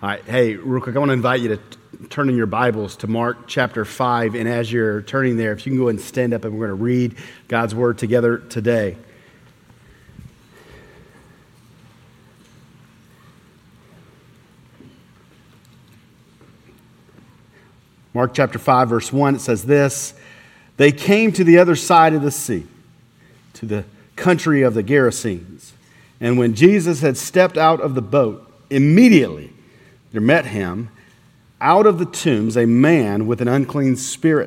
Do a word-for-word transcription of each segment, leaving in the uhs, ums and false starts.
All right, hey, real quick, I want to invite you to t- turn in your Bibles to Mark chapter five, and as you're turning there, if you can go ahead and stand up, and we're going to read God's Word together today. Mark chapter five, verse one, it says this: They came to the other side of the sea, to the country of the Gerasenes. And when Jesus had stepped out of the boat, immediately there met him out of the tombs a man with an unclean spirit.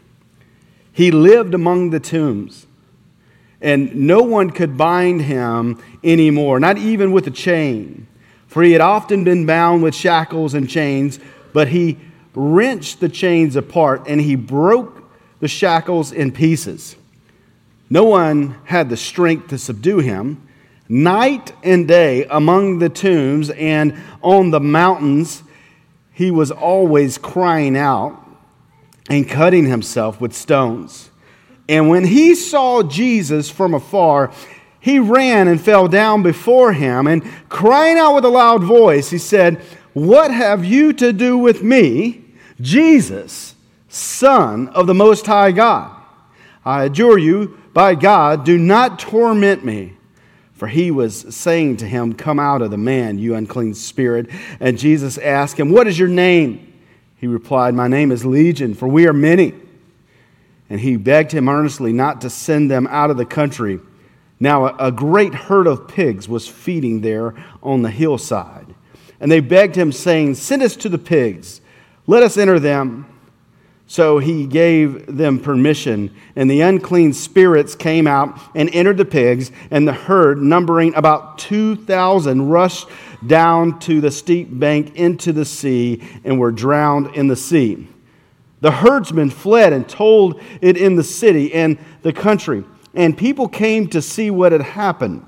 He lived among the tombs, and no one could bind him anymore, not even with a chain, for he had often been bound with shackles and chains, but he wrenched the chains apart, and he broke the shackles in pieces. No one had the strength to subdue him. Night and day among the tombs and on the mountains, he was always crying out and cutting himself with stones. And when he saw Jesus from afar, he ran and fell down before him, and crying out with a loud voice, he said, "What have you to do with me, Jesus, Son of the Most High God? I adjure you, by God, do not torment me." For he was saying to him, "Come out of the man, you unclean spirit." And Jesus asked him, "What is your name?" He replied, "My name is Legion, for we are many." And he begged him earnestly not to send them out of the country. Now a great herd of pigs was feeding there on the hillside. And they begged him, saying, "Send us to the pigs, let us enter them." So he gave them permission, and the unclean spirits came out and entered the pigs, and the herd, numbering about two thousand, rushed down to the steep bank into the sea and were drowned in the sea. The herdsmen fled and told it in the city and the country, and people came to see what had happened.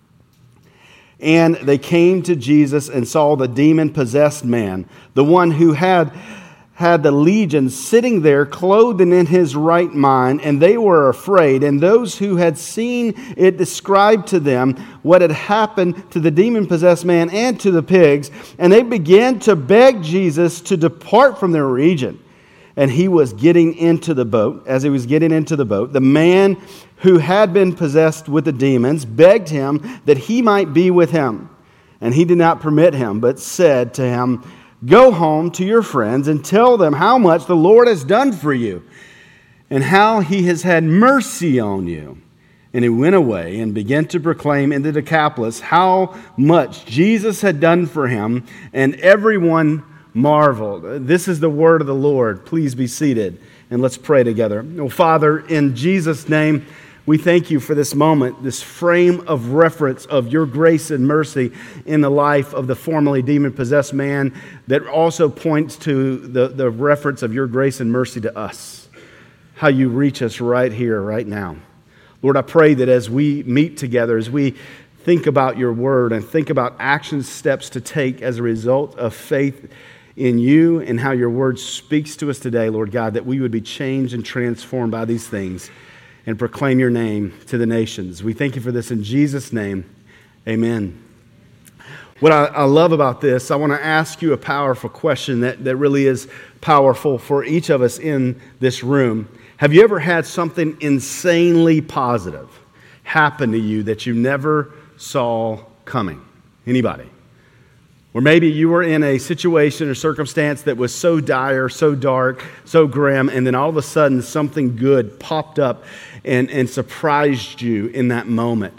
And they came to Jesus and saw the demon-possessed man, the one who had had the legion, sitting there clothed and in his right mind, and they were afraid. And those who had seen it described to them what had happened to the demon-possessed man and to the pigs, and they began to beg Jesus to depart from their region. And he was getting into the boat. As he was getting into the boat, the man who had been possessed with the demons begged him that he might be with him. And he did not permit him, but said to him, "Go home to your friends and tell them how much the Lord has done for you and how he has had mercy on you." And he went away and began to proclaim in the Decapolis how much Jesus had done for him, and everyone marveled. This is the word of the Lord. Please be seated and let's pray together. Oh, Father, in Jesus' name, we thank you for this moment, this frame of reference of your grace and mercy in the life of the formerly demon-possessed man that also points to the, the reference of your grace and mercy to us, how you reach us right here, right now. Lord, I pray that as we meet together, as we think about your word and think about action steps to take as a result of faith in you and how your word speaks to us today, Lord God, that we would be changed and transformed by these things and proclaim your name to the nations. We thank you for this in Jesus' name. Amen. What I, I love about this, I want to ask you a powerful question that, that really is powerful for each of us in this room. Have you ever had something insanely positive happen to you that you never saw coming? Anybody? Or maybe you were in a situation or circumstance that was so dire, so dark, so grim, and then all of a sudden something good popped up and, and surprised you in that moment.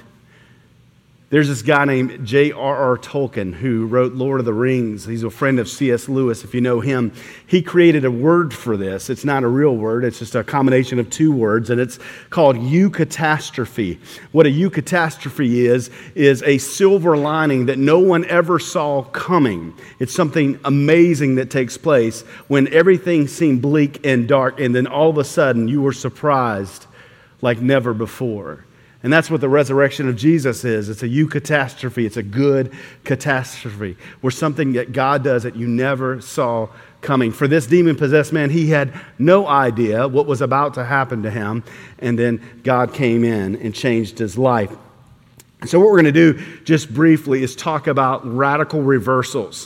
There's this guy named J R R Tolkien who wrote Lord of the Rings. He's a friend of C S Lewis, if you know him. He created a word for this. It's not a real word. It's just a combination of two words, and it's called eucatastrophe. What a eucatastrophe is, is a silver lining that no one ever saw coming. It's something amazing that takes place when everything seemed bleak and dark, and then all of a sudden you were surprised like never before. And that's what the resurrection of Jesus is. It's a eucatastrophe. It's a good catastrophe, where something that God does that you never saw coming. For this demon-possessed man, he had no idea what was about to happen to him, and then God came in and changed his life. So what we're going to do just briefly is talk about radical reversals.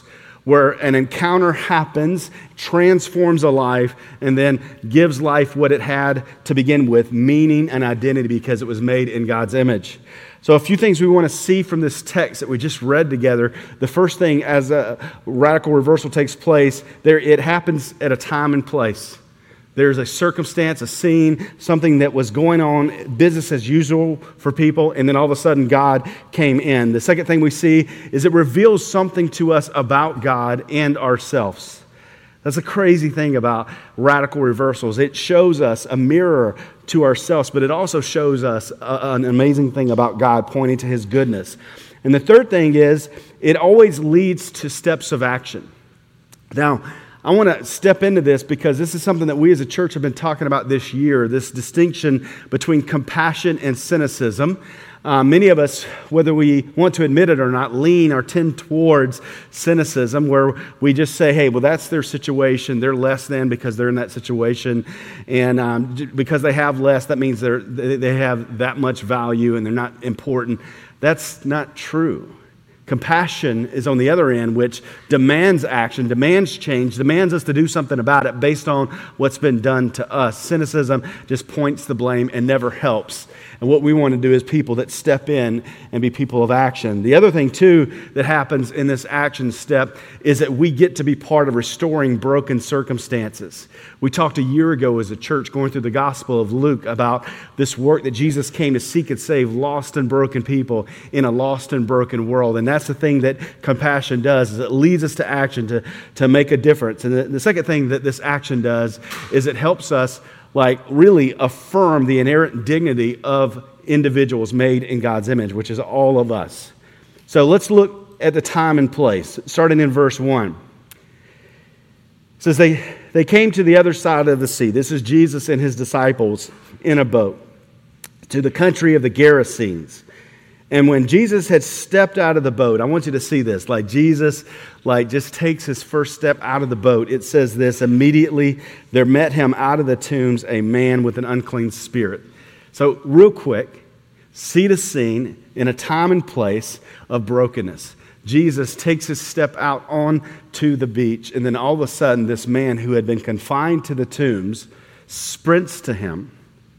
where an encounter happens, transforms a life, and then gives life what it had to begin with, meaning and identity, because it was made in God's image. So a few things we want to see from this text that we just read together. The first thing, as a radical reversal takes place, there it happens at a time and place. There's a circumstance, a scene, something that was going on, business as usual for people, and then all of a sudden God came in. The second thing we see is it reveals something to us about God and ourselves. That's a crazy thing about radical reversals. It shows us a mirror to ourselves, but it also shows us a, an amazing thing about God, pointing to His goodness. And the third thing is it always leads to steps of action. Now, I want to step into this because this is something that we as a church have been talking about this year, this distinction between compassion and cynicism. Uh, many of us, whether we want to admit it or not, lean or tend towards cynicism, where we just say, hey, well, that's their situation. They're less than because they're in that situation. And um, because they have less, that means they're, they have that much value and they're not important. That's not true. Compassion is on the other end, which demands action, demands change, demands us to do something about it based on what's been done to us. Cynicism just points the blame and never helps. And what we want to do is people that step in and be people of action. The other thing, too, that happens in this action step is that we get to be part of restoring broken circumstances. We talked a year ago as a church going through the Gospel of Luke about this work that Jesus came to seek and save lost and broken people in a lost and broken world. And that's the thing that compassion does, is it leads us to action to, to make a difference. And the, the second thing that this action does is it helps us like really affirm the inherent dignity of individuals made in God's image, which is all of us. So let's look at the time and place, starting in verse one. It says, they, they came to the other side of the sea. This is Jesus and his disciples in a boat to the country of the Gerasenes. And when Jesus had stepped out of the boat, I want you to see this, like Jesus like just takes his first step out of the boat. It says this, immediately there met him out of the tombs a man with an unclean spirit. So real quick, see the scene in a time and place of brokenness. Jesus takes his step out onto the beach, and then all of a sudden this man who had been confined to the tombs sprints to him,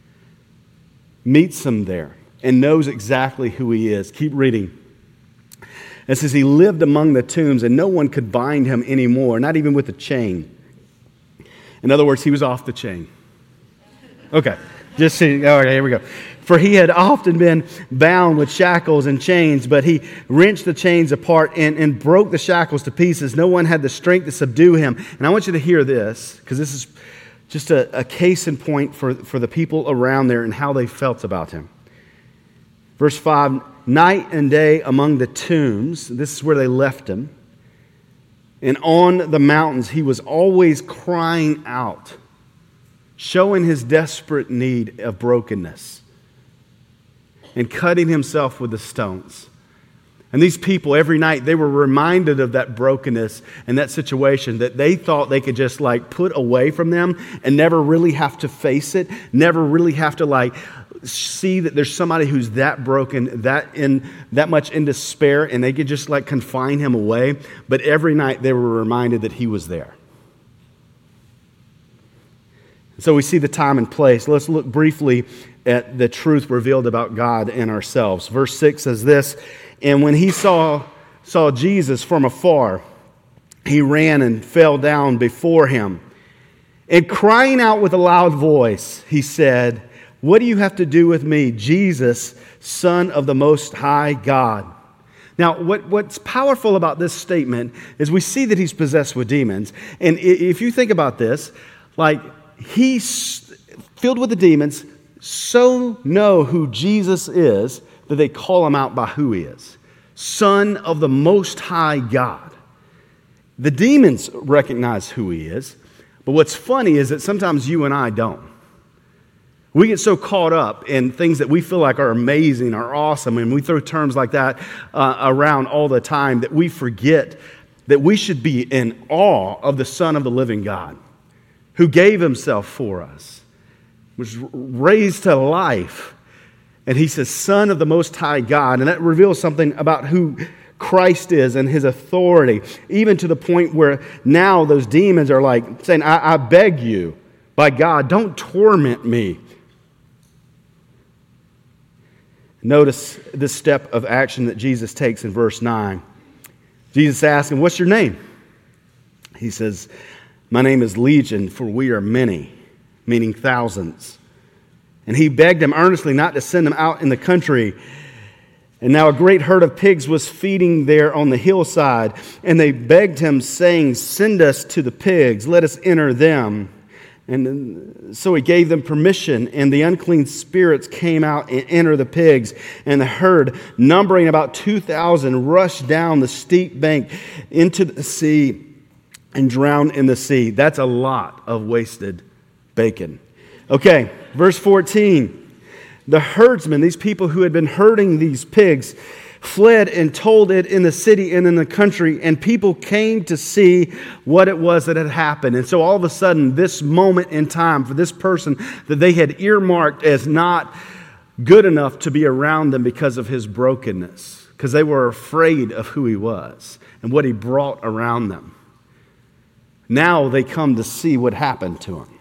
meets him there, and knows exactly who he is. Keep reading. It says he lived among the tombs and no one could bind him anymore, not even with a chain. In other words, he was off the chain. Okay, just see. All right, here we go. For he had often been bound with shackles and chains, but he wrenched the chains apart and, and broke the shackles to pieces. No one had the strength to subdue him. And I want you to hear this, because this is just a, a case in point for, for the people around there and how they felt about him. Verse five, night and day among the tombs, this is where they left him, and on the mountains he was always crying out, showing his desperate need of brokenness, and cutting himself with the stones. And these people, every night, they were reminded of that brokenness and that situation that they thought they could just like put away from them and never really have to face it, never really have to like see that there's somebody who's that broken, that in that much in despair, and they could just like confine him away. But every night they were reminded that he was there. So we see the time and place. Let's look briefly at the truth revealed about God and ourselves. Verse six says this, and when he saw, saw Jesus from afar, he ran and fell down before him. And crying out with a loud voice, he said, what do you have to do with me, Jesus, Son of the Most High God? Now, what, what's powerful about this statement is we see that he's possessed with demons. And if you think about this, like he's filled with the demons, so know who Jesus is that they call him out by who he is. Son of the Most High God. The demons recognize who he is, but what's funny is that sometimes you and I don't. We get so caught up in things that we feel like are amazing, are awesome, and we throw terms like that uh, around all the time that we forget that we should be in awe of the Son of the living God who gave himself for us, was raised to life. And he says, Son of the Most High God. And that reveals something about who Christ is and his authority, even to the point where now those demons are like saying, I, I beg you, by God, don't torment me. Notice this step of action that Jesus takes in verse nine. Jesus asks him, what's your name? He says, my name is Legion, for we are many, meaning thousands. And he begged him earnestly not to send them out in the country. And now a great herd of pigs was feeding there on the hillside. And they begged him, saying, send us to the pigs, let us enter them. And so he gave them permission, and the unclean spirits came out and entered the pigs. And the herd, numbering about two thousand, rushed down the steep bank into the sea and drowned in the sea. That's a lot of wasted bacon. Okay, verse fourteen. The herdsmen, these people who had been herding these pigs, fled and told it in the city and in the country, and people came to see what it was that had happened. And so all of a sudden, this moment in time for this person that they had earmarked as not good enough to be around them because of his brokenness, because they were afraid of who he was and what he brought around them. Now they come to see what happened to him.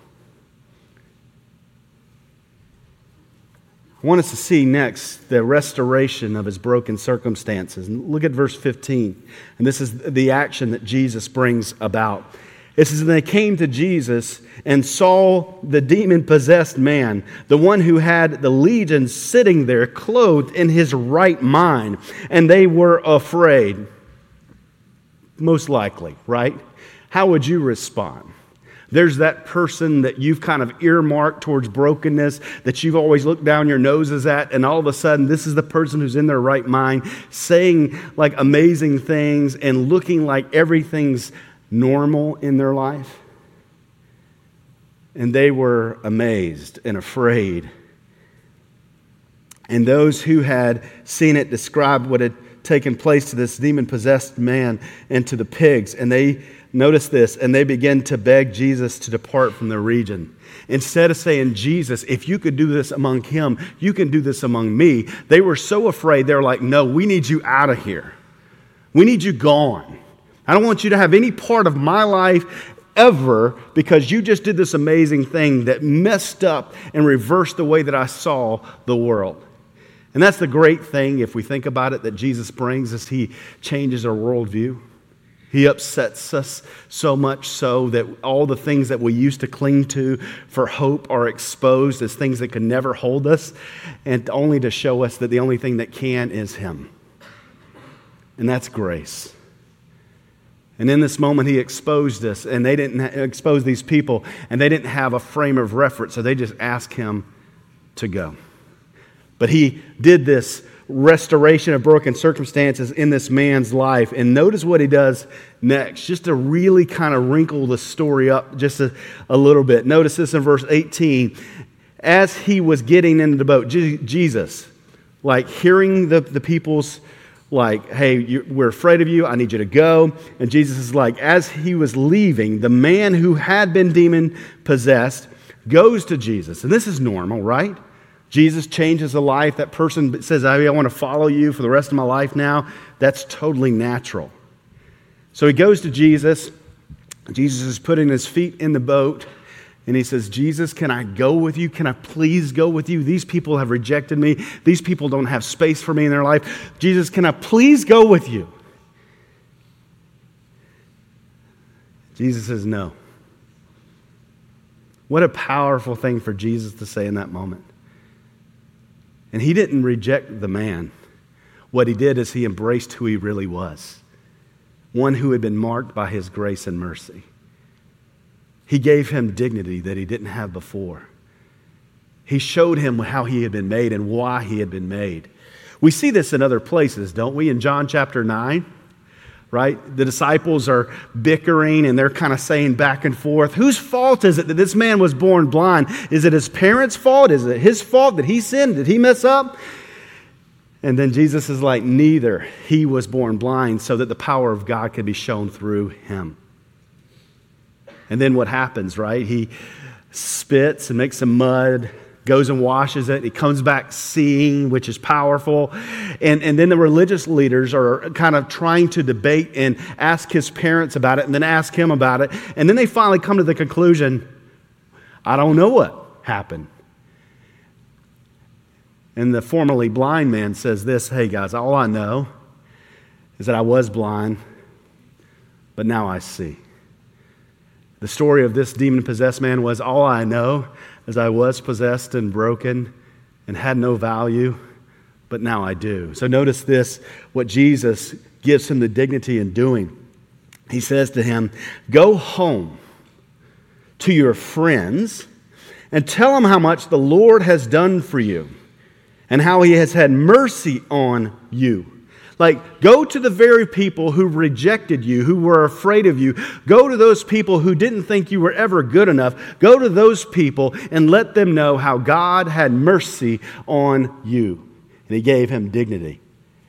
I want us to see next the restoration of his broken circumstances. And look at verse fifteen. And this is the action that Jesus brings about. It says, and they came to Jesus and saw the demon-possessed man, the one who had the legion, sitting there, clothed in his right mind. And they were afraid. Most likely, right? How would you respond? There's that person that you've kind of earmarked towards brokenness, that you've always looked down your noses at, and all of a sudden this is the person who's in their right mind, saying like amazing things and looking like everything's normal in their life. And they were amazed and afraid. And those who had seen it described what had taken place to this demon-possessed man and to the pigs, and they notice this, and they begin to beg Jesus to depart from the region. Instead of saying, Jesus, if you could do this among him, you can do this among me. They were so afraid, they were like, no, we need you out of here. We need you gone. I don't want you to have any part of my life ever, because you just did this amazing thing that messed up and reversed the way that I saw the world. And that's the great thing, if we think about it, that Jesus brings us. He changes our worldview. He upsets us so much so that all the things that we used to cling to for hope are exposed as things that could never hold us, and only to show us that the only thing that can is him. And that's grace. And in this moment, he exposed us, and they didn't expose these people, and they didn't have a frame of reference, so they just asked him to go. But he did this restoration of broken circumstances in this man's life. And notice what he does next, just to really kind of wrinkle the story up just a, a little bit. Notice this in verse eighteen. As he was getting into the boat, Je- Jesus, like hearing the, the people's like, hey, you, we're afraid of you, I need you to go. And Jesus is like, as he was leaving, the man who had been demon-possessed goes to Jesus. And this is normal, right? Jesus changes a life. That person says, I want to follow you for the rest of my life now. That's totally natural. So he goes to Jesus. Jesus is putting his feet in the boat. And he says, Jesus, can I go with you? Can I please go with you? These people have rejected me. These people don't have space for me in their life. Jesus, can I please go with you? Jesus says, no. What a powerful thing for Jesus to say in that moment. And he didn't reject the man. What he did is he embraced who he really was. One who had been marked by his grace and mercy. He gave him dignity that he didn't have before. He showed him how he had been made and why he had been made. We see this in other places, don't we? In John chapter nine, right? The disciples are bickering and they're kind of saying back and forth, whose fault is it that this man was born blind? Is it his parents' fault? Is it his fault? Did he sin? Did he mess up? And then Jesus is like, neither. He was born blind so that the power of God could be shown through him. And then what happens, right? He spits and makes some mud, goes and washes it. He comes back seeing, which is powerful. And, and then the religious leaders are kind of trying to debate and ask his parents about it and then ask him about it. And then they finally come to the conclusion, I don't know what happened. And the formerly blind man says this, hey guys, all I know is that I was blind, but now I see. The story of this demon-possessed man was, all I know is I was possessed and broken and had no value, but now I do. So notice this, what Jesus gives him the dignity in doing. He says to him, go home to your friends and tell them how much the Lord has done for you and how he has had mercy on you. Like, go to the very people who rejected you, who were afraid of you. Go to those people who didn't think you were ever good enough. Go to those people and let them know how God had mercy on you. And he gave him dignity.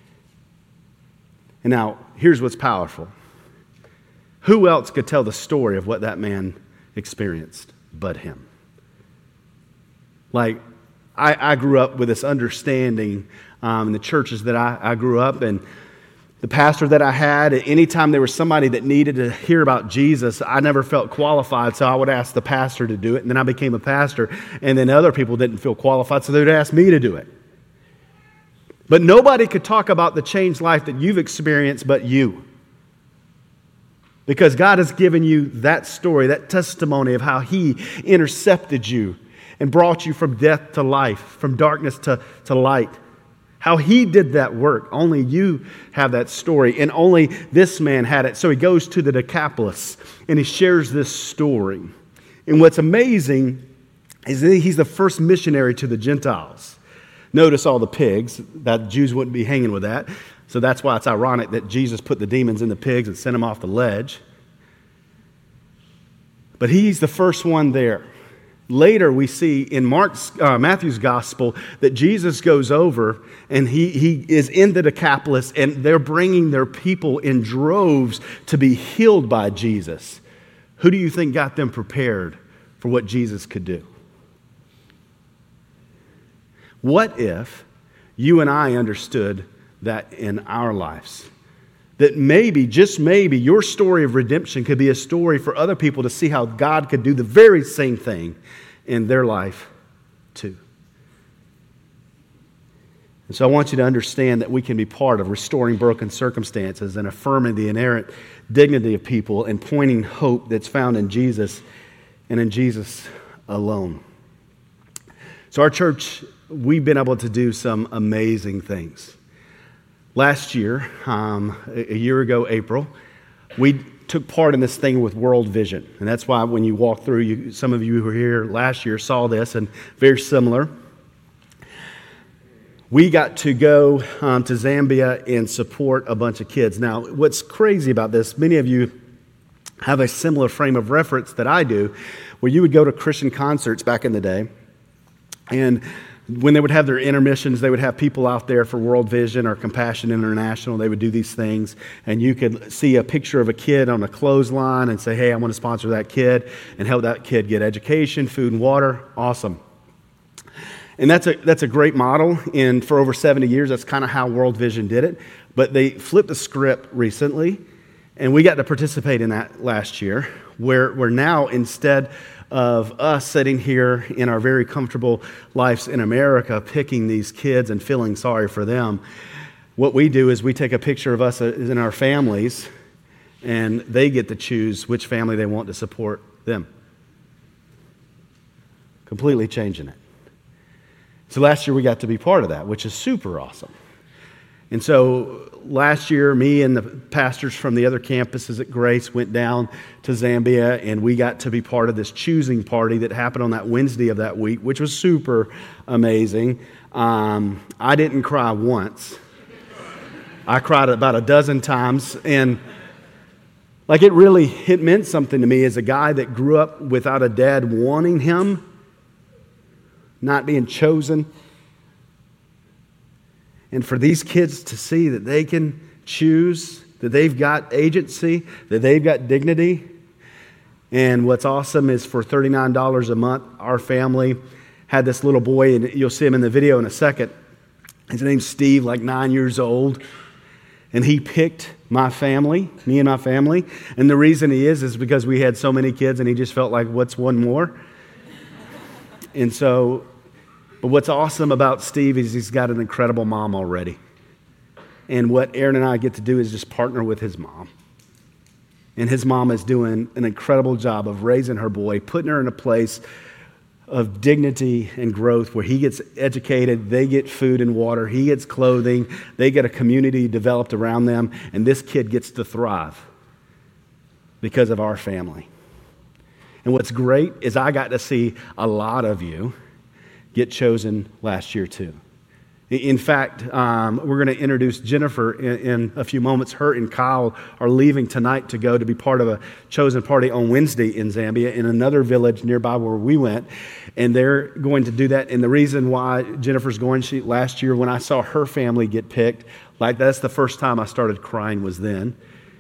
And now, here's what's powerful. Who else could tell the story of what that man experienced but him? Like, I, I grew up with this understanding Um, in the churches that I, I grew up in, the pastor that I had, anytime there was somebody that needed to hear about Jesus, I never felt qualified, so I would ask the pastor to do it, and then I became a pastor, and then other people didn't feel qualified, so they would ask me to do it. But nobody could talk about the changed life that you've experienced but you. Because God has given you that story, that testimony of how He intercepted you and brought you from death to life, from darkness to, to light. How He did that work. Only you have that story, and only this man had it. So he goes to the Decapolis, and he shares this story. And what's amazing is that he's the first missionary to the Gentiles. Notice all the pigs. That Jews wouldn't be hanging with that. So that's why it's ironic that Jesus put the demons in the pigs and sent them off the ledge. But he's the first one there. Later, we see in Mark's, uh, Matthew's gospel that Jesus goes over and he, he is in the Decapolis, and they're bringing their people in droves to be healed by Jesus. Who do you think got them prepared for what Jesus could do? What if you and I understood that in our lives? That maybe, just maybe, your story of redemption could be a story for other people to see how God could do the very same thing in their life too. And so I want you to understand that we can be part of restoring broken circumstances and affirming the inherent dignity of people and pointing hope that's found in Jesus and in Jesus alone. So our church, we've been able to do some amazing things. Last year, um, a year ago, April, we took part in this thing with World Vision. And that's why when you walk through, you, some of you who were here last year saw this, and very similar. We got to go um, to Zambia and support a bunch of kids. Now, what's crazy about this, many of you have a similar frame of reference that I do, where you would go to Christian concerts back in the day, and when they would have their intermissions, they would have people out there for World Vision or Compassion International. They would do these things, and you could see a picture of a kid on a clothesline and say, hey, I want to sponsor that kid and help that kid get education, food, and water. Awesome. And that's a that's a great model, and for over seventy years, that's kind of how World Vision did it. But they flipped the script recently, and we got to participate in that last year, where, where now instead of us sitting here in our very comfortable lives in America, picking these kids and feeling sorry for them, what we do is we take a picture of us in our families, and they get to choose which family they want to support them. Completely changing it. So last year we got to be part of that, which is super awesome. And so last year, me and the pastors from the other campuses at Grace went down to Zambia, and we got to be part of this choosing party that happened on that Wednesday of that week, which was super amazing. Um, I didn't cry once. I cried about a dozen times, and like it really, it meant something to me as a guy that grew up without a dad wanting him, not being chosen. And for these kids to see that they can choose, that they've got agency, that they've got dignity. And what's awesome is for thirty-nine dollars a month, our family had this little boy, and you'll see him in the video in a second. His name's Steve, like nine years old. And he picked my family, me and my family. And the reason he is is because we had so many kids and he just felt like, what's one more? And so, but what's awesome about Steve is he's got an incredible mom already. And what Aaron and I get to do is just partner with his mom. And his mom is doing an incredible job of raising her boy, putting her in a place of dignity and growth where he gets educated, they get food and water, he gets clothing, they get a community developed around them, and this kid gets to thrive because of our family. And what's great is I got to see a lot of you get chosen last year too. In fact, um, we're going to introduce Jennifer in, in a few moments. Her and Kyle are leaving tonight to go to be part of a chosen party on Wednesday in Zambia in another village nearby where we went. And they're going to do that. And the reason why Jennifer's going, she, last year when I saw her family get picked, like that's the first time I started crying was then.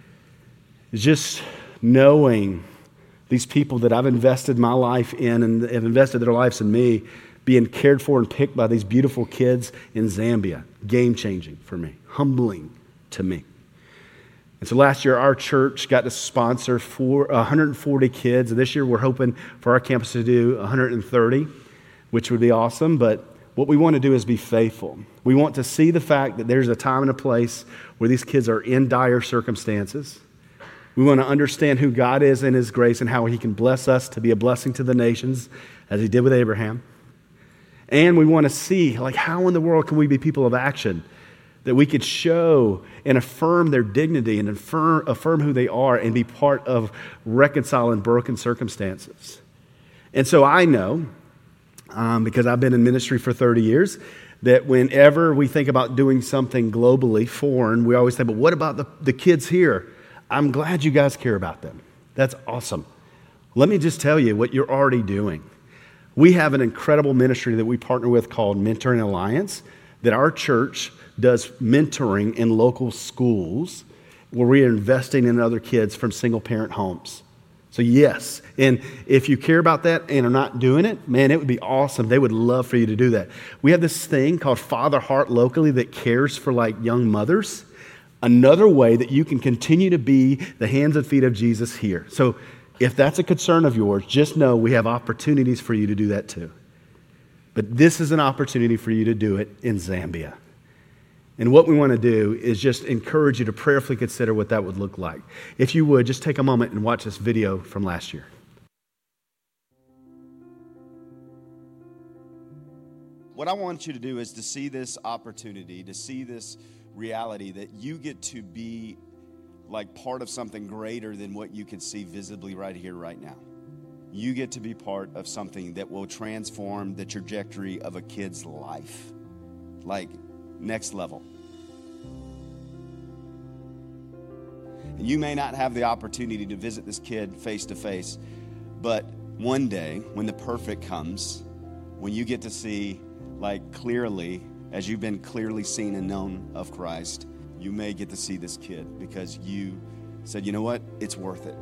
Just knowing these people that I've invested my life in and have invested their lives in me, being cared for and picked by these beautiful kids in Zambia. Game-changing for me. Humbling to me. And so last year, our church got to sponsor four, one hundred forty kids. And this year, we're hoping for our campus to do one hundred thirty, which would be awesome. But what we want to do is be faithful. We want to see the fact that there's a time and a place where these kids are in dire circumstances. We want to understand who God is in His grace and how He can bless us to be a blessing to the nations, as He did with Abraham. And we want to see, like, how in the world can we be people of action that we could show and affirm their dignity and affirm, affirm who they are and be part of reconciling broken circumstances. And so I know, um, because I've been in ministry for thirty years, that whenever we think about doing something globally foreign, we always say, but what about the, the kids here? I'm glad you guys care about them. That's awesome. Let me just tell you what you're already doing. We have an incredible ministry that we partner with called Mentoring Alliance, that our church does mentoring in local schools where we are investing in other kids from single-parent homes. So yes, and if you care about that and are not doing it, man, it would be awesome. They would love for you to do that. We have this thing called Father Heart locally that cares for like young mothers. Another way that you can continue to be the hands and feet of Jesus here. So if that's a concern of yours, just know we have opportunities for you to do that too. But this is an opportunity for you to do it in Zambia. And what we want to do is just encourage you to prayerfully consider what that would look like. If you would, just take a moment and watch this video from last year. What I want you to do is to see this opportunity, to see this reality that you get to be like part of something greater than what you can see visibly right here, right now. You get to be part of something that will transform the trajectory of a kid's life. Like, next level. And you may not have the opportunity to visit this kid face to face, but one day, when the perfect comes, when you get to see, like, clearly, as you've been clearly seen and known of Christ, you may get to see this kid because you said, you know what, it's worth it.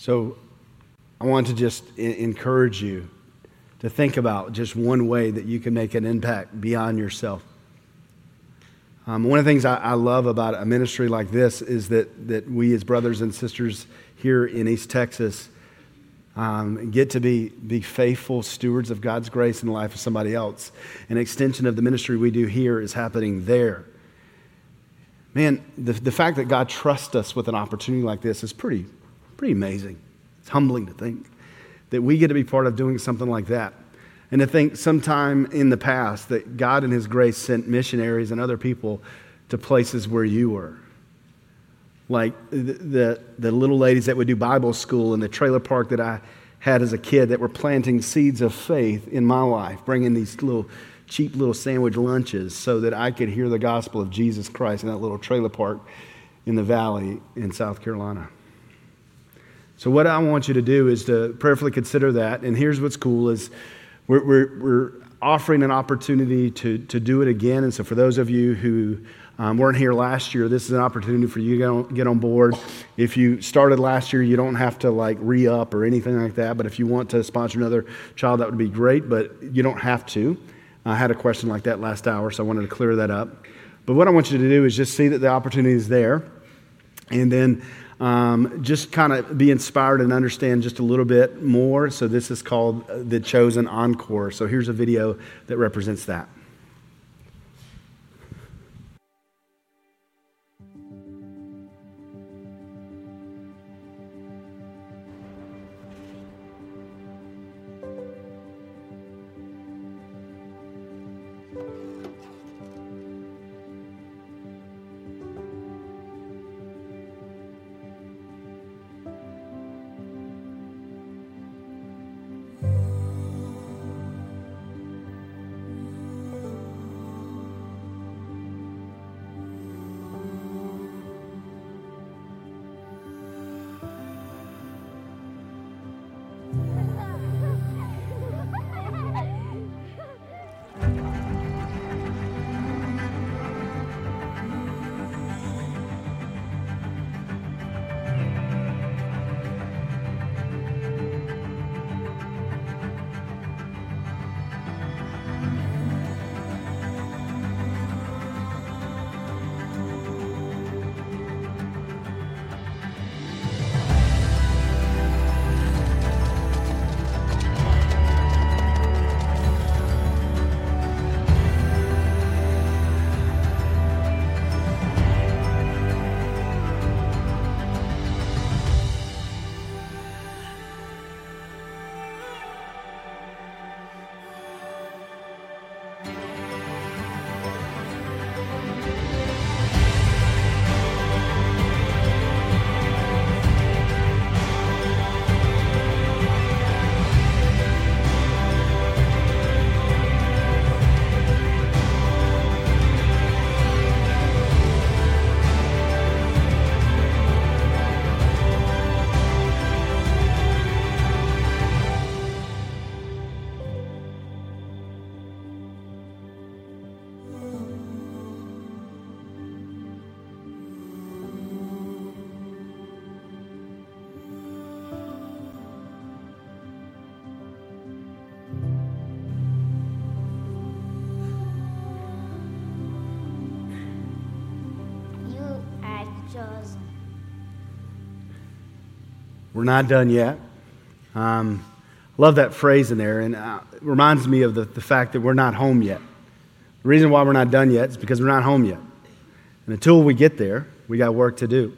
So I want to just I- encourage you to think about just one way that you can make an impact beyond yourself. Um, one of the things I, I love about a ministry like this is that, that we as brothers and sisters here in East Texas um, get to be, be faithful stewards of God's grace in the life of somebody else. An extension of the ministry we do here is happening there. Man, the, the fact that God trusts us with an opportunity like this is pretty, pretty amazing. It's humbling to think that we get to be part of doing something like that. And to think sometime in the past that God in His grace sent missionaries and other people to places where you were. Like the, the, the little ladies that would do Bible school in the trailer park that I had as a kid that were planting seeds of faith in my life, bringing these little cheap little sandwich lunches so that I could hear the gospel of Jesus Christ in that little trailer park in the valley in South Carolina. So what I want you to do is to prayerfully consider that. And here's what's cool is we're, we're, we're offering an opportunity to, to do it again. And so for those of you who um, weren't here last year, this is an opportunity for you to get on, get on board. If you started last year, you don't have to like re-up or anything like that. But if you want to sponsor another child, that would be great. But you don't have to. I had a question like that last hour, so I wanted to clear that up. But what I want you to do is just see that the opportunity is there. And then Um, just kind of be inspired and understand just a little bit more. So this is called The Chosen Encore. So here's a video that represents that. We're not done yet. Um, love that phrase in there, and uh, it reminds me of the, the fact that we're not home yet. The reason why we're not done yet is because we're not home yet. And until we get there, we got work to do.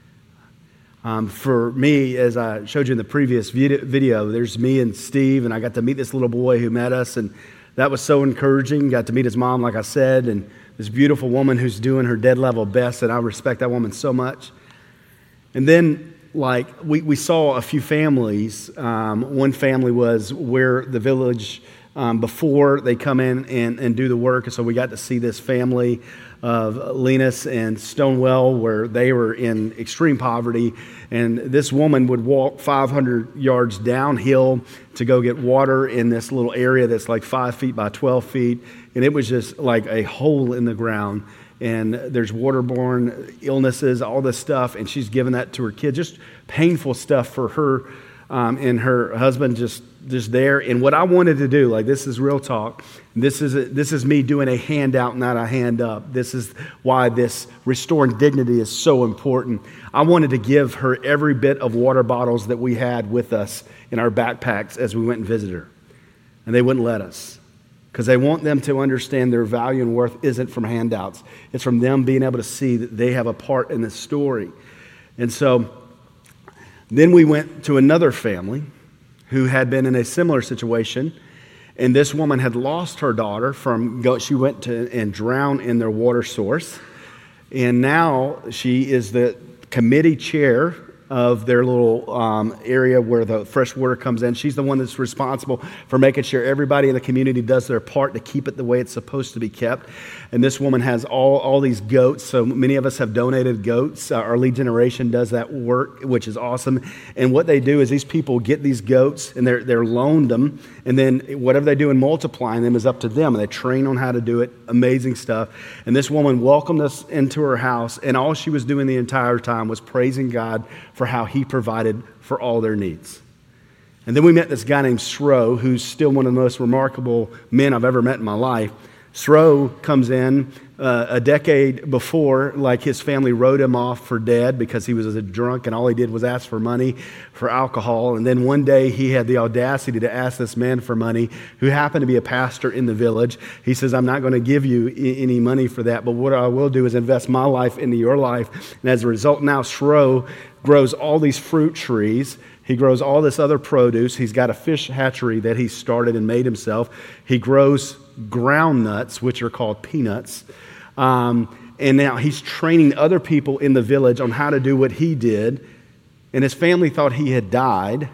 Um, for me, as I showed you in the previous video, there's me and Steve, and I got to meet this little boy who met us, and that was so encouraging. Got to meet his mom, like I said, and this beautiful woman who's doing her dead level best, and I respect that woman so much. And then, like, we, we saw a few families. Um, one family was where the village, um, before they come in and, and do the work, and so we got to see this family of Linus and Stonewell, where they were in extreme poverty, and this woman would walk five hundred yards downhill to go get water in this little area that's like five feet by twelve feet, and it was just like a hole in the ground. and there's waterborne illnesses, all this stuff, and she's giving that to her kid. Just painful stuff for her um, and her husband just, just there. And what I wanted to do, like this is real talk, this is, a, this is me doing a handout, not a hand up. This is why this restoring dignity is so important. I wanted to give her every bit of water bottles that we had with us in our backpacks as we went and visited her. And they wouldn't let us because they want them to understand their value and worth isn't from handouts. It's from them being able to see that they have a part in this story. And so then we went to another family who had been in a similar situation. And this woman had lost her daughter from, go, she went to and drowned in their water source. And now she is the committee chair of their little um, area where the fresh water comes in. She's the one that's responsible for making sure everybody in the community does their part to keep it the way it's supposed to be kept. And this woman has all, all these goats. So many of us have donated goats. Uh, our lead generation does that work, which is awesome. And what they do is these people get these goats and they're, they're loaned them. And then whatever they do in multiplying them is up to them. And they train on how to do it. Amazing stuff. And this woman welcomed us into her house. And all she was doing the entire time was praising God for how he provided for all their needs. And then we met this guy named Sro, who's still one of the most remarkable men I've ever met in my life. Sro comes in uh, a decade before, like his family wrote him off for dead because he was a drunk and all he did was ask for money for alcohol. And then one day he had the audacity to ask this man for money who happened to be a pastor in the village. He says, I'm not going to give you I- any money for that, but what I will do is invest my life into your life. And as a result, now Sro grows all these fruit trees. He grows all this other produce. He's got a fish hatchery that he started and made himself. He grows ground nuts, which are called peanuts. Um, and now he's training other people in the village on how to do what he did. And his family thought he had died.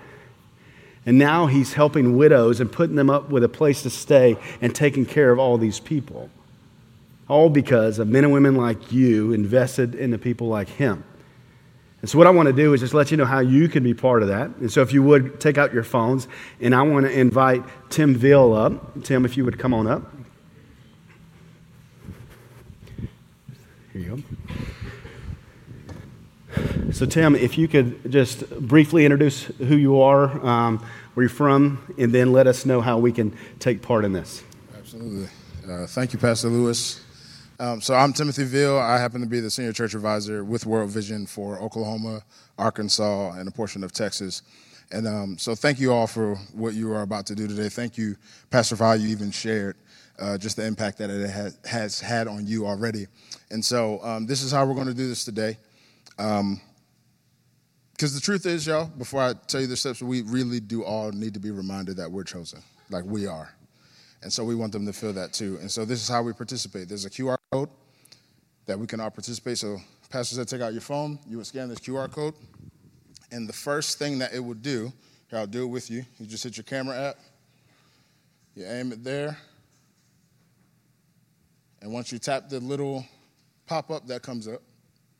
And now he's helping widows and putting them up with a place to stay and taking care of all these people. All because of men and women like you invested in the people like him. And so what I want to do is just let you know how you can be part of that. And so if you would, take out your phones, and I want to invite Tim Veal up. Tim, if you would come on up. Here you go. So Tim, if you could just briefly introduce who you are, um, where you're from, and then let us know how we can take part in this. Absolutely. Uh, thank you, Pastor Lewis. Um, so I'm Timothy Veal. I happen to be the senior church advisor with World Vision for Oklahoma, Arkansas, and a portion of Texas. And um, so thank you all for what you are about to do today. Thank you, Pastor, for how you even shared uh, just the impact that it has, has had on you already. And so um, this is how we're going to do this today. Um, because the truth is, y'all, before I tell you the steps, we really do all need to be reminded that we're chosen, like we are. And so we want them to feel that too. And so this is how we participate. There's a Q R code that we can all participate. So Pastor said, take out your phone. You would scan this Q R code. And the first thing that it would do, here, I'll do it with you. You just hit your camera app. You aim it there. And once you tap the little pop-up that comes up.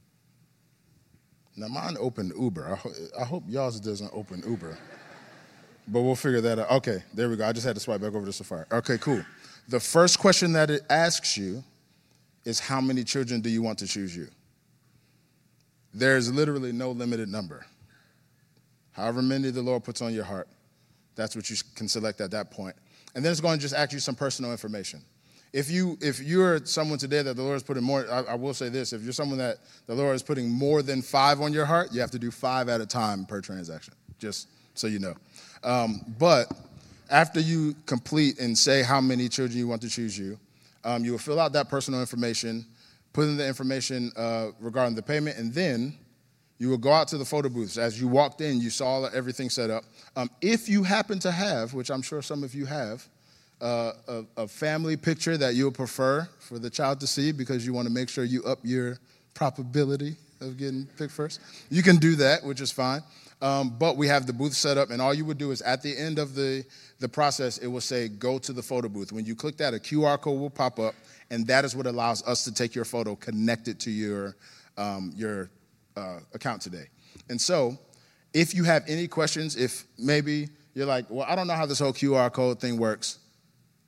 Now mine opened Uber. I, ho- I hope y'all's doesn't open Uber. But we'll figure that out. Okay, there we go. I just had to swipe back over to Safari. Okay, cool. The first question that it asks you is how many children do you want to choose you? There's literally no limited number. However many the Lord puts on your heart, that's what you can select at that point. And then it's going to just ask you some personal information. If, you, if you're someone today that the Lord is putting more, I, I will say this, if you're someone that the Lord is putting more than five on your heart, you have to do five at a time per transaction, just so you know. Um, but after you complete and say how many children you want to choose you, um, you will fill out that personal information, put in the information uh, regarding the payment, and then you will go out to the photo booths. As you walked in, you saw everything set up. Um, if you happen to have, which I'm sure some of you have, uh, a, a family picture that you'll prefer for the child to see because you want to make sure you up your probability of getting picked first, you can do that, which is fine. Um, but we have the booth set up, and all you would do is at the end of the, the process, it will say, go to the photo booth. When you click that, a Q R code will pop up, and that is what allows us to take your photo, connect it to your, um, your uh, account today. And so if you have any questions, if maybe you're like, well, I don't know how this whole Q R code thing works,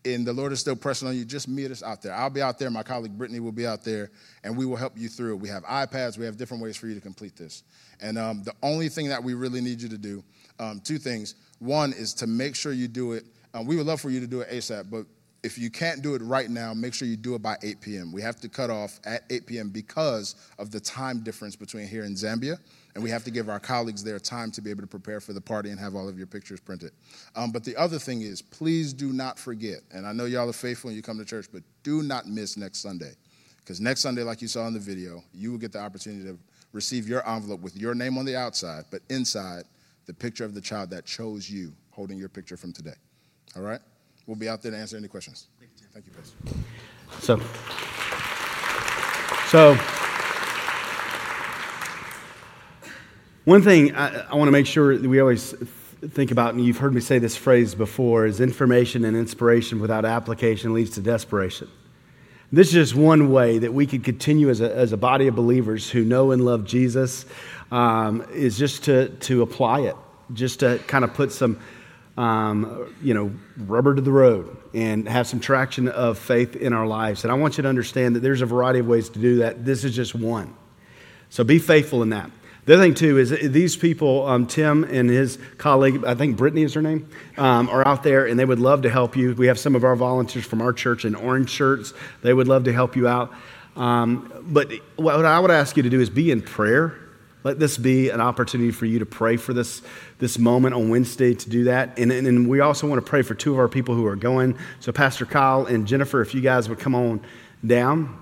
and the Lord is still pressing on you, just meet us out there. I'll be out there. My colleague Brittany will be out there, and we will help you through it. We have iPads. We have different ways for you to complete this. And um, the only thing that we really need you to do, um, two things. One is to make sure you do it. Um, we would love for you to do it ASAP, but if you can't do it right now, make sure you do it by eight p.m. We have to cut off at eight p.m. because of the time difference between here and Zambia, and we have to give our colleagues their time to be able to prepare for the party and have all of your pictures printed. Um, but the other thing is, please do not forget, and I know y'all are faithful and you come to church, but do not miss next Sunday, because next Sunday, like you saw in the video, you will get the opportunity to receive your envelope with your name on the outside, but inside, the picture of the child that chose you, holding your picture from today. All right? We'll be out there to answer any questions. Thank you, Thank you Pastor. So, so one thing I, I want to make sure that we always think about, and you've heard me say this phrase before, is information and inspiration without application leads to desperation. This is just one way that we could continue as a, as a body of believers who know and love Jesus, um, is just to, to apply it, just to kind of put some Um, you know, rubber to the road and have some traction of faith in our lives. And I want you to understand that there's a variety of ways to do that. This is just one. So be faithful in that. The other thing, too, is these people, um, Tim and his colleague, I think Brittany is her name, um, are out there, and they would love to help you. We have some of our volunteers from our church in orange shirts. They would love to help you out. Um, but what I would ask you to do is be in prayer. Let this be an opportunity for you to pray for this, this moment on Wednesday to do that. And, and, and we also want to pray for two of our people who are going. So Pastor Kyle and Jennifer, if you guys would come on down.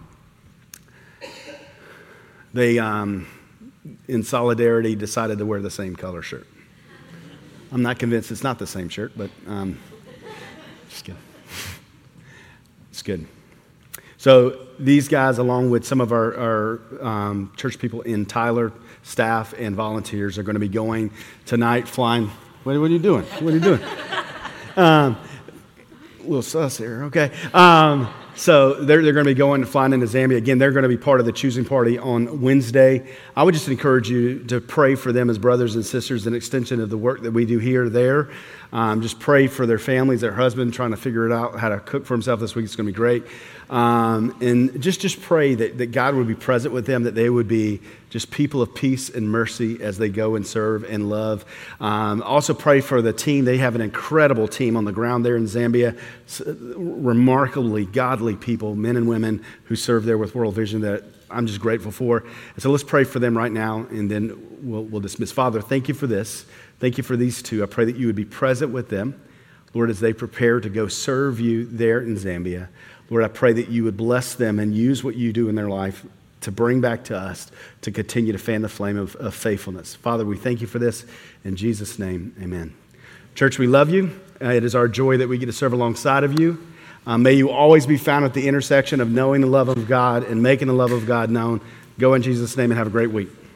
They, um, in solidarity, decided to wear the same color shirt. I'm not convinced it's not the same shirt, but um, just kidding. It's good. So these guys, along with some of our, our um, church people in Tyler, staff and volunteers, are going to be going tonight, flying. What, what are you doing? What are you doing? um, a little sus here, okay. Um, so they're, they're going to be going and flying into Zambia. Again, they're going to be part of the choosing party on Wednesday. I would just encourage you to pray for them as brothers and sisters, an extension of the work that we do here, there. Um, just pray for their families, their husband, trying to figure it out, how to cook for himself this week. It's going to be great. Um, and just, just pray that, that God would be present with them, that they would be just people of peace and mercy as they go and serve and love. Um, also pray for the team. They have an incredible team on the ground there in Zambia. Remarkably godly people, men and women who serve there with World Vision that I'm just grateful for. And so let's pray for them right now, and then we'll, we'll dismiss. Father, thank you for this. Thank you for these two. I pray that you would be present with them, Lord, as they prepare to go serve you there in Zambia. Lord, I pray that you would bless them and use what you do in their life to bring back to us, to continue to fan the flame of, of faithfulness. Father, we thank you for this. In Jesus' name, amen. Church, we love you. Uh, it is our joy that we get to serve alongside of you. Uh, may you always be found at the intersection of knowing the love of God and making the love of God known. Go in Jesus' name and have a great week.